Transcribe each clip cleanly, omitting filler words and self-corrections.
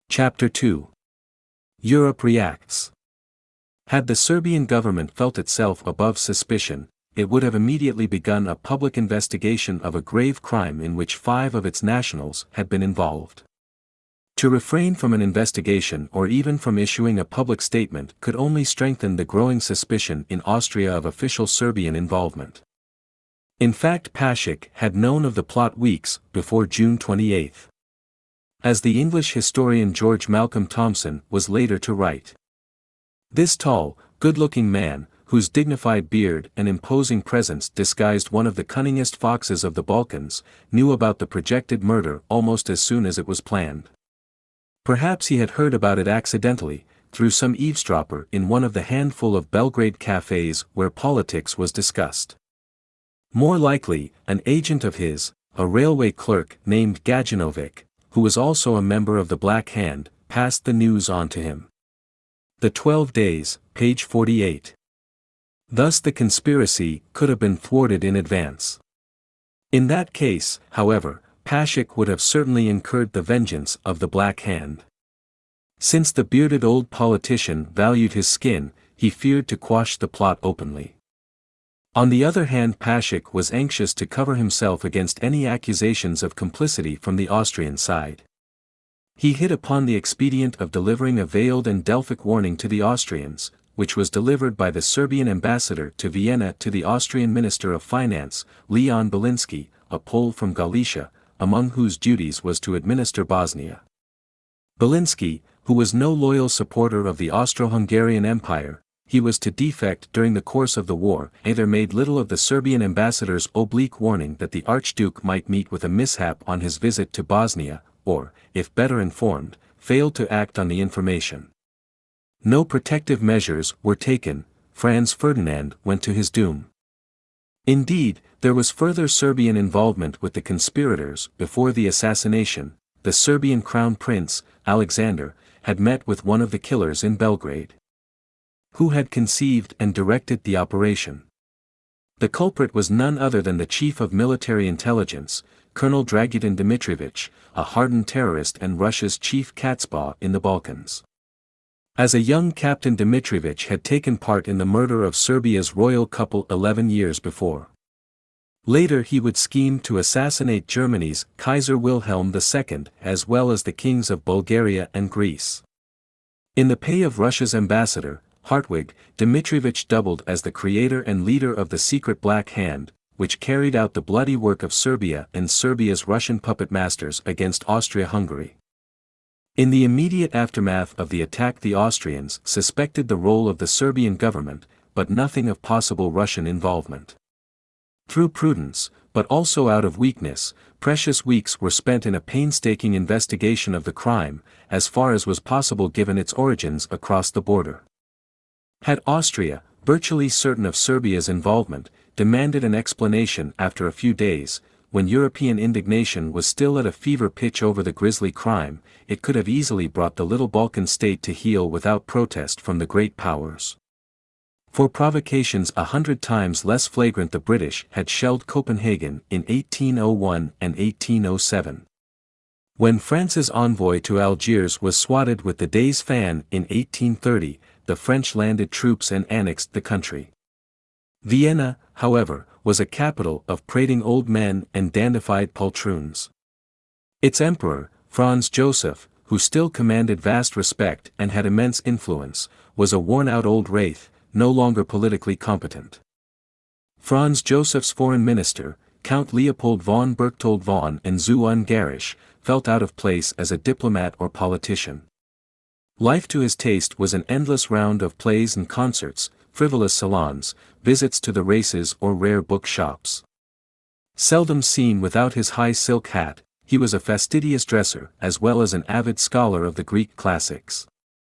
Chapter 2. Europe reacts. Had the Serbian government felt itself above suspicion, it would have immediately begun a public investigation of a grave crime in which 5 of its nationals had been involved. To refrain from an investigation or even from issuing a public statement could only strengthen the growing suspicion in Austria of official Serbian involvement. In fact, Pašic had known of the plot weeks before June 28. As the English historian George Malcolm Thompson was later to write. This tall, good-looking man, whose dignified beard and imposing presence disguised one of the cunningest foxes of the Balkans, knew about the projected murder almost as soon as it was planned. Perhaps he had heard about it accidentally, through some eavesdropper in one of the handful of Belgrade cafes where politics was discussed. More likely, an agent of his, a railway clerk named Gajinovic, who was also a member of the Black Hand, passed the news on to him. The 12 Days, page 48. Thus the conspiracy could have been thwarted in advance. In that case, however, Pašic would have certainly incurred the vengeance of the Black Hand. Since the bearded old politician valued his skin, he feared to quash the plot openly. On the other hand, Pašic was anxious to cover himself against any accusations of complicity from the Austrian side. He hit upon the expedient of delivering a veiled and Delphic warning to the Austrians, which was delivered by the Serbian ambassador to Vienna to the Austrian Minister of Finance, Leon Belinsky, a Pole from Galicia, among whose duties was to administer Bosnia. Belinsky, who was no loyal supporter of the Austro-Hungarian Empire, he was to defect during the course of the war, either made little of the Serbian ambassador's oblique warning that the Archduke might meet with a mishap on his visit to Bosnia, or, if better informed, failed to act on the information. No protective measures were taken. Franz Ferdinand went to his doom. Indeed, there was further Serbian involvement with the conspirators. Before the assassination, the Serbian crown prince, Alexander, had met with one of the killers in Belgrade. Who had conceived and directed the operation? The culprit was none other than the chief of military intelligence, Colonel Dragutin Dmitrievich, a hardened terrorist and Russia's chief catspaw in the Balkans. As a young Captain Dmitrievich had taken part in the murder of Serbia's royal couple 11 years before. Later he would scheme to assassinate Germany's Kaiser Wilhelm II as well as the kings of Bulgaria and Greece. In the pay of Russia's ambassador, Hartwig, Dmitrievich doubled as the creator and leader of the secret Black Hand, which carried out the bloody work of Serbia and Serbia's Russian puppet masters against Austria-Hungary. In the immediate aftermath of the attack, the Austrians suspected the role of the Serbian government, but nothing of possible Russian involvement. Through prudence, but also out of weakness, precious weeks were spent in a painstaking investigation of the crime, as far as was possible given its origins across the border. Had Austria, virtually certain of Serbia's involvement, demanded an explanation after a few days, when European indignation was still at a fever pitch over the grisly crime, it could have easily brought the little Balkan state to heel without protest from the great powers. For provocations 100 times less flagrant, the British had shelled Copenhagen in 1801 and 1807. When France's envoy to Algiers was swatted with the day's fan in 1830, the French landed troops and annexed the country. Vienna, however, was a capital of prating old men and dandified poltroons. Its emperor, Franz Joseph, who still commanded vast respect and had immense influence, was a worn-out old wraith, no longer politically competent. Franz Joseph's foreign minister, Count Leopold von Berchtold von and zu Ungarisch, felt out of place as a diplomat or politician. Life to his taste was an endless round of plays and concerts, frivolous salons, visits to the races or rare book shops. Seldom seen without his high silk hat, he was a fastidious dresser as well as an avid scholar of the Greek classics.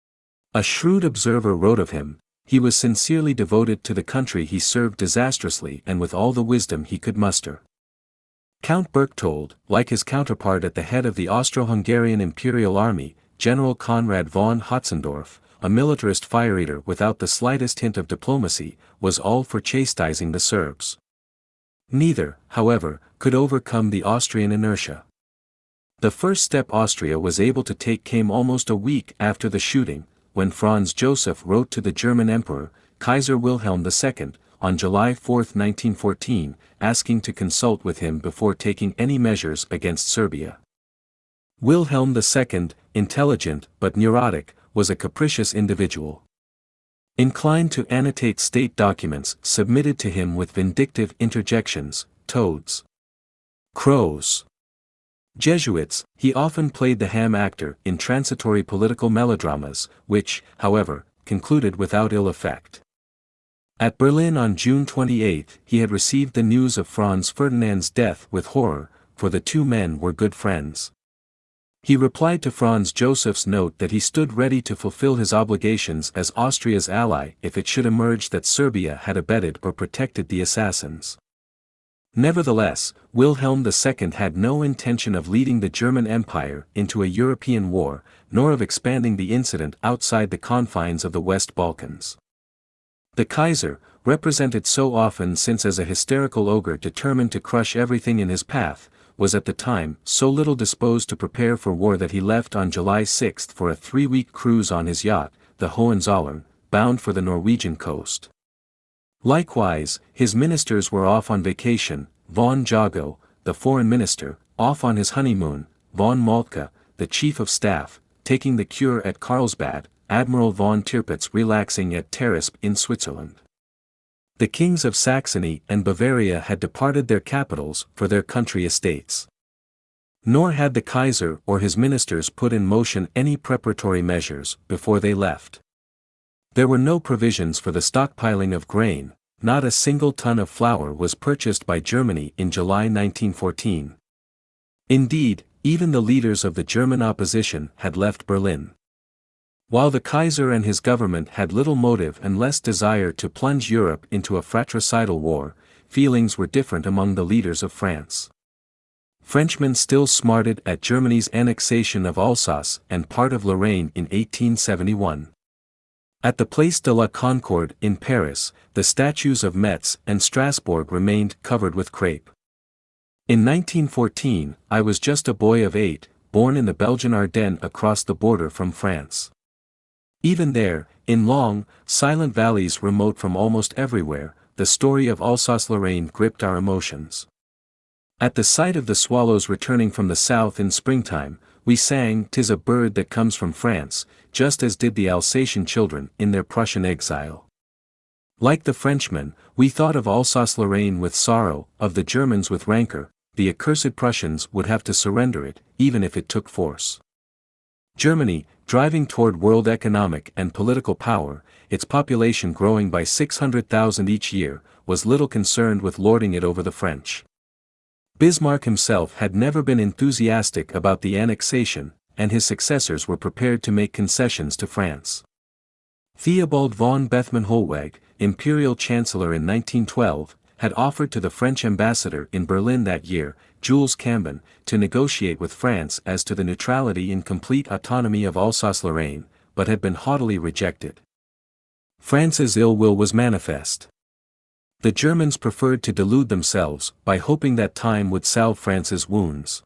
A shrewd observer wrote of him, he was sincerely devoted to the country he served disastrously and with all the wisdom he could muster. Count Berchtold, like his counterpart at the head of the Austro-Hungarian Imperial Army, General Konrad von Hotzendorf, a militarist fire-eater without the slightest hint of diplomacy, was all for chastising the Serbs. Neither, however, could overcome the Austrian inertia. The first step Austria was able to take came almost a week after the shooting, when Franz Joseph wrote to the German Emperor, Kaiser Wilhelm II, on July 4, 1914, asking to consult with him before taking any measures against Serbia. Wilhelm II, intelligent but neurotic, was a capricious individual. Inclined to annotate state documents submitted to him with vindictive interjections, toads, crows, Jesuits, he often played the ham actor in transitory political melodramas, which, however, concluded without ill effect. At Berlin on June 28, he had received the news of Franz Ferdinand's death with horror, for the two men were good friends. He replied to Franz Joseph's note that he stood ready to fulfill his obligations as Austria's ally if it should emerge that Serbia had abetted or protected the assassins. Nevertheless, Wilhelm II had no intention of leading the German Empire into a European war, nor of expanding the incident outside the confines of the West Balkans. The Kaiser, represented so often since as a hysterical ogre determined to crush everything in his path, was at the time so little disposed to prepare for war that he left on July 6 for a 3-week cruise on his yacht, the Hohenzollern, bound for the Norwegian coast. Likewise, his ministers were off on vacation, von Jago, the foreign minister, off on his honeymoon, von Moltke, the chief of staff, taking the cure at Carlsbad, Admiral von Tirpitz relaxing at Terisp in Switzerland. The kings of Saxony and Bavaria had departed their capitals for their country estates. Nor had the Kaiser or his ministers put in motion any preparatory measures before they left. There were no provisions for the stockpiling of grain, not a single ton of flour was purchased by Germany in July 1914. Indeed, even the leaders of the German opposition had left Berlin. While the Kaiser and his government had little motive and less desire to plunge Europe into a fratricidal war, feelings were different among the leaders of France. Frenchmen still smarted at Germany's annexation of Alsace and part of Lorraine in 1871. At the Place de la Concorde in Paris, the statues of Metz and Strasbourg remained covered with crape. In 1914, I was just a boy of 8, born in the Belgian Ardennes across the border from France. Even there, in long, silent valleys remote from almost everywhere, the story of Alsace-Lorraine gripped our emotions. At the sight of the swallows returning from the south in springtime, we sang "'Tis a Bird That Comes from France," just as did the Alsatian children in their Prussian exile. Like the Frenchmen, we thought of Alsace-Lorraine with sorrow, of the Germans with rancor. The accursed Prussians would have to surrender it, even if it took force. Germany, driving toward world economic and political power, its population growing by 600,000 each year, was little concerned with lording it over the French. Bismarck himself had never been enthusiastic about the annexation, and his successors were prepared to make concessions to France. Theobald von Bethmann-Hollweg, imperial chancellor in 1912, had offered to the French ambassador in Berlin that year, Jules Cambon, to negotiate with France as to the neutrality and complete autonomy of Alsace-Lorraine, but had been haughtily rejected. France's ill will was manifest. The Germans preferred to delude themselves by hoping that time would salve France's wounds.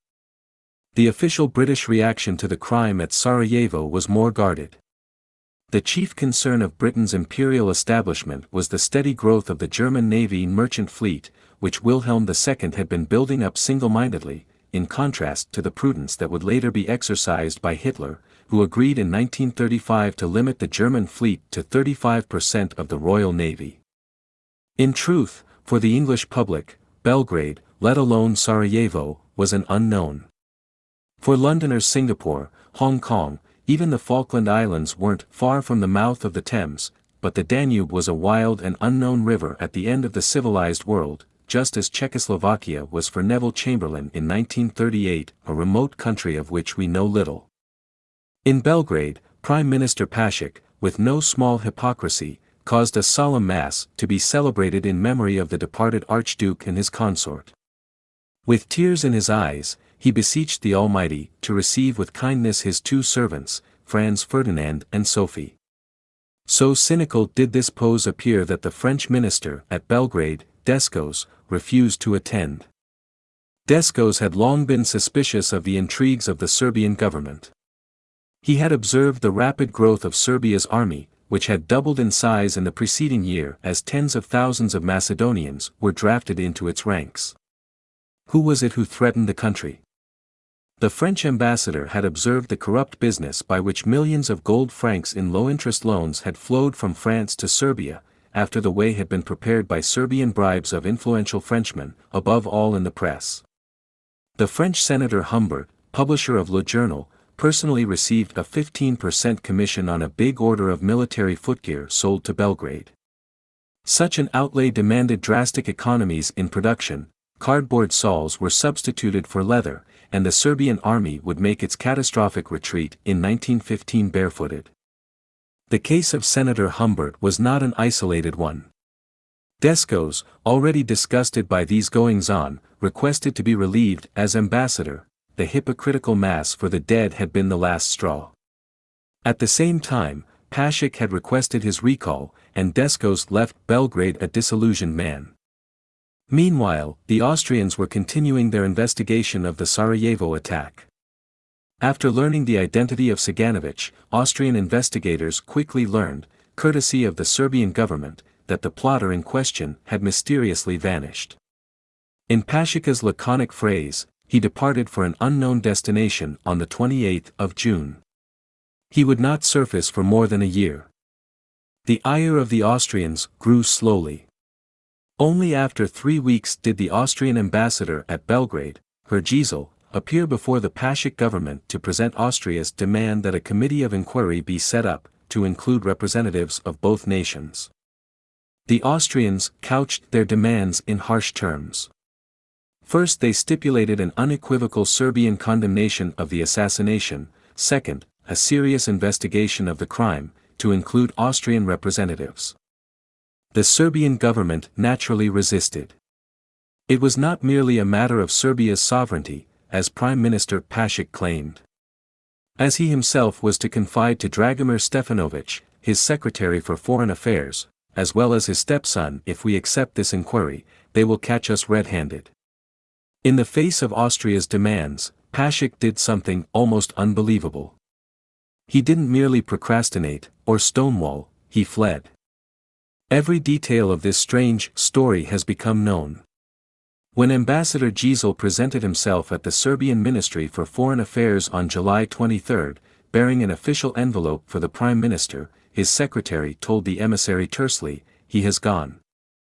The official British reaction to the crime at Sarajevo was more guarded. The chief concern of Britain's imperial establishment was the steady growth of the German Navy merchant fleet, which Wilhelm II had been building up single-mindedly, in contrast to the prudence that would later be exercised by Hitler, who agreed in 1935 to limit the German fleet to 35% of the Royal Navy. In truth, for the English public, Belgrade, let alone Sarajevo, was an unknown. For Londoners, Singapore, Hong Kong, even the Falkland Islands weren't far from the mouth of the Thames, but the Danube was a wild and unknown river at the end of the civilized world, just as Czechoslovakia was for Neville Chamberlain in 1938, a remote country of which we know little. In Belgrade, Prime Minister Pašic, with no small hypocrisy, caused a solemn mass to be celebrated in memory of the departed Archduke and his consort. With tears in his eyes, he beseeched the Almighty to receive with kindness his two servants, Franz Ferdinand and Sophie. So cynical did this pose appear that the French minister at Belgrade, Descos, refused to attend. Descos had long been suspicious of the intrigues of the Serbian government. He had observed the rapid growth of Serbia's army, which had doubled in size in the preceding year as tens of thousands of Macedonians were drafted into its ranks. Who was it who threatened the country? The French ambassador had observed the corrupt business by which millions of gold francs in low-interest loans had flowed from France to Serbia, after the way had been prepared by Serbian bribes of influential Frenchmen, above all in the press. The French Senator Humbert, publisher of Le Journal, personally received a 15% commission on a big order of military footgear sold to Belgrade. Such an outlay demanded drastic economies in production. Cardboard soles were substituted for leather, and the Serbian army would make its catastrophic retreat in 1915 barefooted. The case of Senator Humbert was not an isolated one. Descos, already disgusted by these goings-on, requested to be relieved as ambassador. The hypocritical mass for the dead had been the last straw. At the same time, Pašić had requested his recall, and Descos left Belgrade a disillusioned man. Meanwhile, the Austrians were continuing their investigation of the Sarajevo attack. After learning the identity of Ciganović, Austrian investigators quickly learned, courtesy of the Serbian government, that the plotter in question had mysteriously vanished. In Pašić's laconic phrase, he departed for an unknown destination on the 28th of June. He would not surface for more than a year. The ire of the Austrians grew slowly. Only after 3 weeks did the Austrian ambassador at Belgrade, Herr appear before the Pašić government to present Austria's demand that a committee of inquiry be set up, to include representatives of both nations. The Austrians couched their demands in harsh terms. First, they stipulated an unequivocal Serbian condemnation of the assassination, second, a serious investigation of the crime, to include Austrian representatives. The Serbian government naturally resisted. It was not merely a matter of Serbia's sovereignty, as Prime Minister Pašić claimed. As he himself was to confide to Dragomir Stefanović, his secretary for foreign affairs, as well as his stepson, if we accept this inquiry, they will catch us red-handed. In the face of Austria's demands, Pašić did something almost unbelievable. He didn't merely procrastinate, or stonewall, he fled. Every detail of this strange story has become known. When Ambassador Gisel presented himself at the Serbian Ministry for Foreign Affairs on July 23, bearing an official envelope for the Prime Minister, his secretary told the emissary tersely, "He has gone."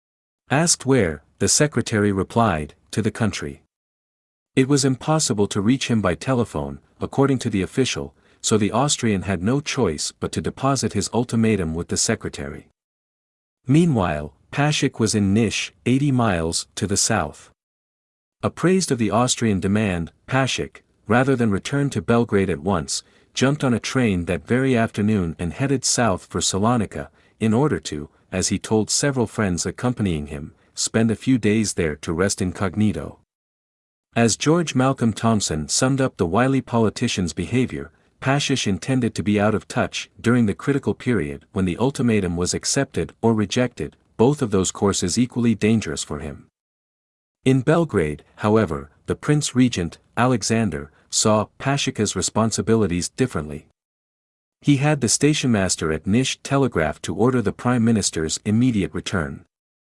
Asked where, the secretary replied, "To the country." It was impossible to reach him by telephone, according to the official, so the Austrian had no choice but to deposit his ultimatum with the secretary. Meanwhile, Pašić was in Niš, 80 miles to the south. Apprised of the Austrian demand, Pašić, rather than return to Belgrade at once, jumped on a train that very afternoon and headed south for Salonika, in order to, as he told several friends accompanying him, spend a few days there to rest incognito. As George Malcolm Thompson summed up the wily politician's behavior, Pašić intended to be out of touch during the critical period when the ultimatum was accepted or rejected, both of those courses equally dangerous for him. In Belgrade, however, the Prince Regent, Alexander, saw Pašić's responsibilities differently. He had the stationmaster at Niš telegraph to order the Prime Minister's immediate return.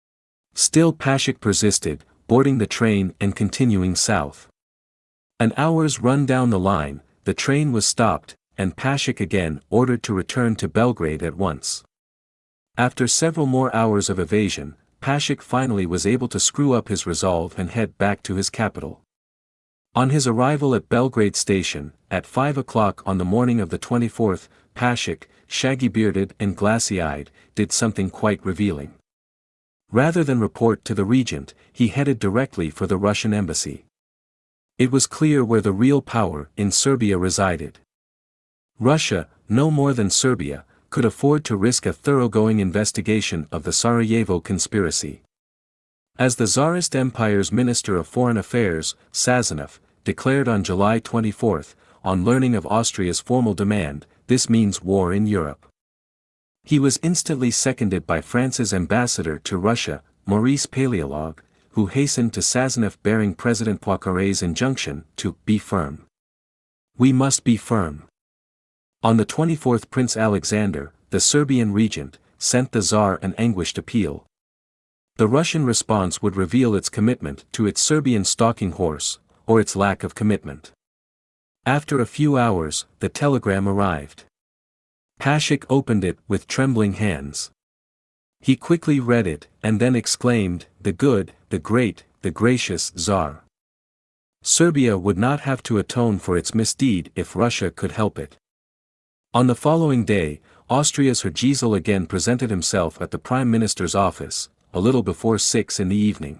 Still Pašić persisted, boarding the train and continuing south. An hour's run down the line, the train was stopped, and Pašić again ordered to return to Belgrade at once. After several more hours of evasion, Pašić finally was able to screw up his resolve and head back to his capital. On his arrival at Belgrade station, at 5 o'clock on the morning of the 24th, Pašić, shaggy-bearded and glassy-eyed, did something quite revealing. Rather than report to the regent, he headed directly for the Russian embassy. It was clear where the real power in Serbia resided. Russia, no more than Serbia, could afford to risk a thoroughgoing investigation of the Sarajevo conspiracy. As the Tsarist Empire's Minister of Foreign Affairs, Sazonov, declared on July 24, on learning of Austria's formal demand, "This means war in Europe." He was instantly seconded by France's ambassador to Russia, Maurice Paleolog, who hastened to Sazonov bearing President Poincaré's injunction to be firm. We must be firm. On the 24th, Prince Alexander, the Serbian regent, sent the Tsar an anguished appeal. The Russian response would reveal its commitment to its Serbian stalking horse, or its lack of commitment. After a few hours, the telegram arrived. Pašić opened it with trembling hands. He quickly read it, and then exclaimed, "The good, the great, the gracious Tsar." Serbia would not have to atone for its misdeed if Russia could help it. On the following day, Austria's Herr again presented himself at the Prime Minister's office, a little before 6 in the evening.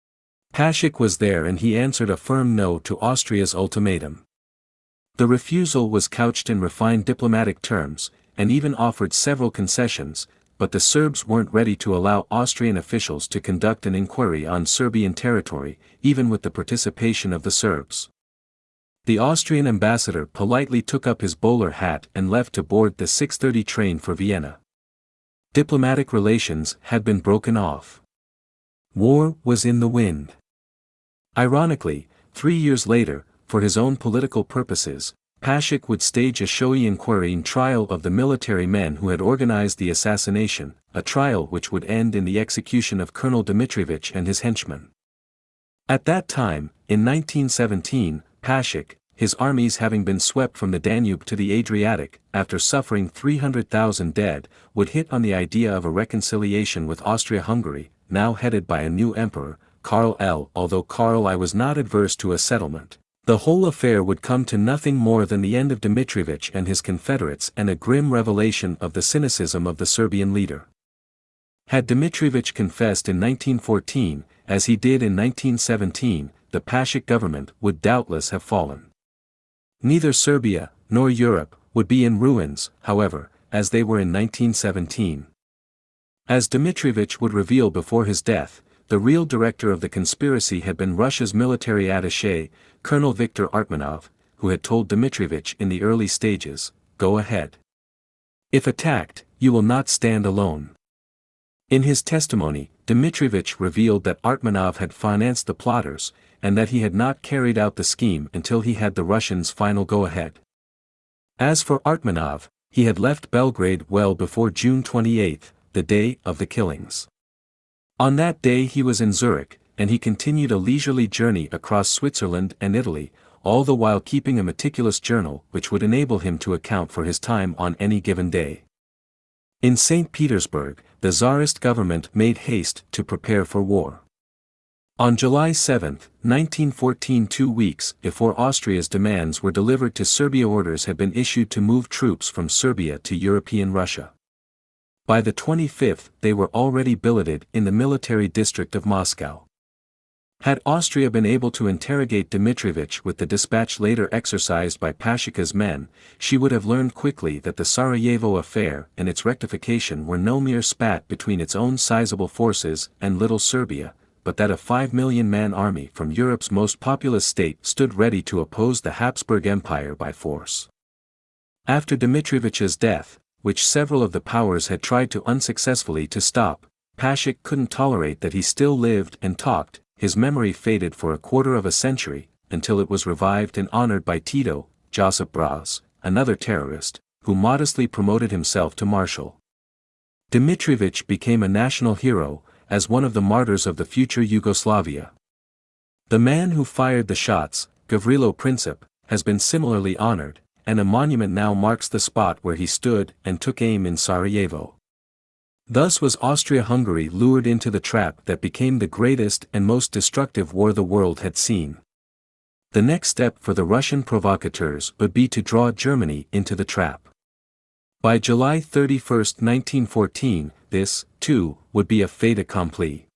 Pašić was there and he answered a firm no to Austria's ultimatum. The refusal was couched in refined diplomatic terms, and even offered several concessions, but the Serbs weren't ready to allow Austrian officials to conduct an inquiry on Serbian territory, even with the participation of the Serbs. The Austrian ambassador politely took up his bowler hat and left to board the 6:30 train for Vienna. Diplomatic relations had been broken off. War was in the wind. Ironically, 3 years later, for his own political purposes, Pašić would stage a showy inquiry and trial of the military men who had organized the assassination, a trial which would end in the execution of Colonel Dmitrievich and his henchmen. At that time, in 1917, Pašić, his armies having been swept from the Danube to the Adriatic, after suffering 300,000 dead, would hit on the idea of a reconciliation with Austria-Hungary, now headed by a new emperor, Karl I. Although Karl I was not adverse to a settlement, the whole affair would come to nothing more than the end of Dmitrievich and his confederates and a grim revelation of the cynicism of the Serbian leader. Had Dmitrievich confessed in 1914, as he did in 1917, the Pašić government would doubtless have fallen. Neither Serbia, nor Europe, would be in ruins, however, as they were in 1917. As Dmitrievich would reveal before his death, the real director of the conspiracy had been Russia's military attaché, Colonel Viktor Artmanov, who had told Dmitrievich in the early stages, "Go ahead. If attacked, you will not stand alone." In his testimony, Dmitrievich revealed that Artmanov had financed the plotters, and that he had not carried out the scheme until he had the Russians' final go-ahead. As for Artmanov, he had left Belgrade well before June 28, the day of the killings. On that day he was in Zurich, and he continued a leisurely journey across Switzerland and Italy, all the while keeping a meticulous journal which would enable him to account for his time on any given day. In St. Petersburg, the Tsarist government made haste to prepare for war. On July 7, 1914, 2 weeks before Austria's demands were delivered to Serbia, orders had been issued to move troops from Serbia to European Russia. By the 25th they were already billeted in the military district of Moscow. Had Austria been able to interrogate Dmitrievich with the dispatch later exercised by Pašić's men, she would have learned quickly that the Sarajevo affair and its rectification were no mere spat between its own sizable forces and Little Serbia, but that a 5 million-man army from Europe's most populous state stood ready to oppose the Habsburg Empire by force. After Dmitrievich's death, which several of the powers had tried to unsuccessfully to stop, Pašić couldn't tolerate that he still lived and talked. His memory faded for a quarter of a century, until it was revived and honored by Tito, Josip Broz, another terrorist, who modestly promoted himself to marshal. Dmitrievich became a national hero, as one of the martyrs of the future Yugoslavia. The man who fired the shots, Gavrilo Princip, has been similarly honored, and a monument now marks the spot where he stood and took aim in Sarajevo. Thus was Austria-Hungary lured into the trap that became the greatest and most destructive war the world had seen. The next step for the Russian provocateurs would be to draw Germany into the trap. By July 31, 1914, this, too, would be a fait accompli.